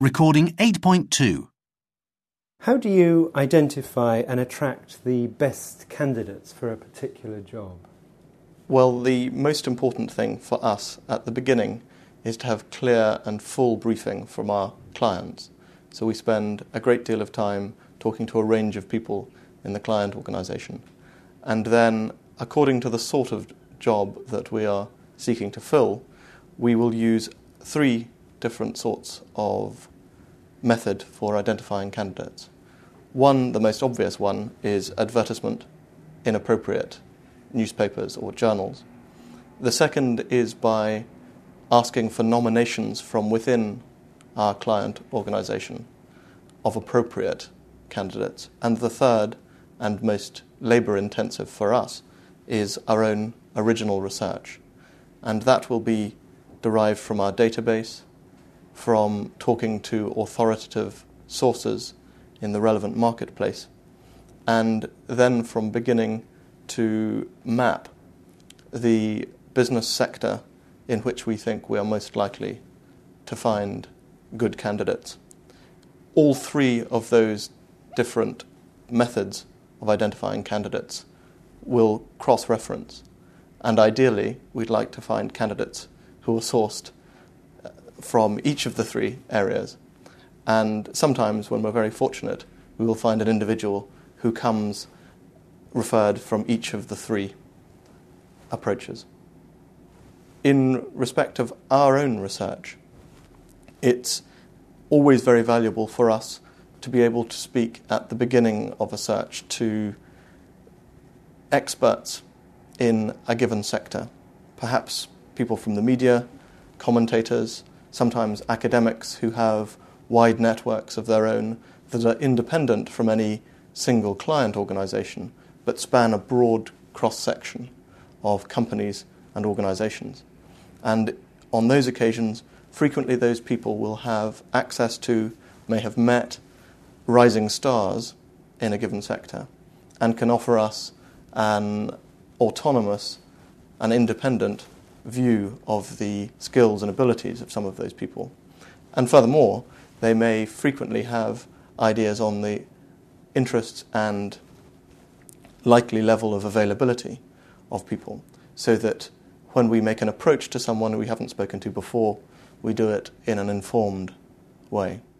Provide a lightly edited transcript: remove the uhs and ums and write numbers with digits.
Recording 8.2. How do you identify and attract the best candidates for a particular job? Well, the most important thing for us at the beginning is to have clear and full briefing from our clients. So we spend a great deal of time talking to a range of people in the client organisation. And then, according to the sort of job that we are seeking to fill, we will use 3 different sorts of method for identifying candidates. One, the most obvious one, is advertisement in appropriate newspapers or journals. The second is by asking for nominations from within our client organisation of appropriate candidates. And the third, and most labour-intensive for us, is our own original research. And that will be derived from our database, from talking to authoritative sources in the relevant marketplace, and then from beginning to map the business sector in which we think we are most likely to find good candidates. All 3 of those different methods of identifying candidates will cross-reference, and ideally we'd like to find candidates who are sourced from each of the 3 areas. And sometimes, when we're very fortunate, we will find an individual who comes referred from each of the 3 approaches. In respect of our own research, it's always very valuable for us to be able to speak at the beginning of a search to experts in a given sector, perhaps people from the media, commentators, sometimes academics who have wide networks of their own that are independent from any single client organisation, but span a broad cross-section of companies and organisations. And on those occasions, frequently those people will have access to, may have met, rising stars in a given sector, and can offer us an autonomous and independent view of the skills and abilities of some of those people. And furthermore, they may frequently have ideas on the interests and likely level of availability of people, so that when we make an approach to someone we haven't spoken to before, we do it in an informed way.